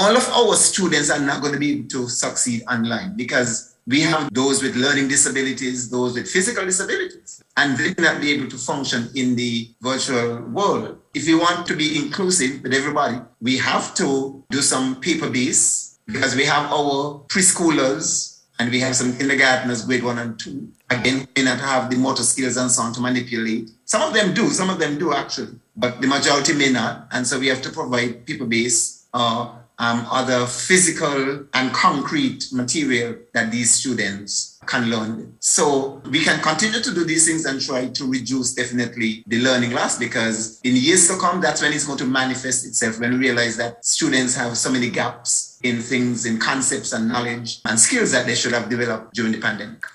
all of our students are not going to be able to succeed online because we have those with learning disabilities, those with physical disabilities, and they may not be able to function in the virtual world. If we want to be inclusive with everybody, we have to do some paper-based because we have our preschoolers and we have some kindergartners, grade 1 and 2. Again, may not have the motor skills and so on to manipulate. Some of them do actually, but the majority may not. And so we have to provide paper-based other physical and concrete material that these students can learn with. So we can continue to do these things and try to reduce definitely the learning loss, because in years to come, that's when it's going to manifest itself, when we realize that students have so many gaps in things, in concepts and knowledge and skills that they should have developed during the pandemic.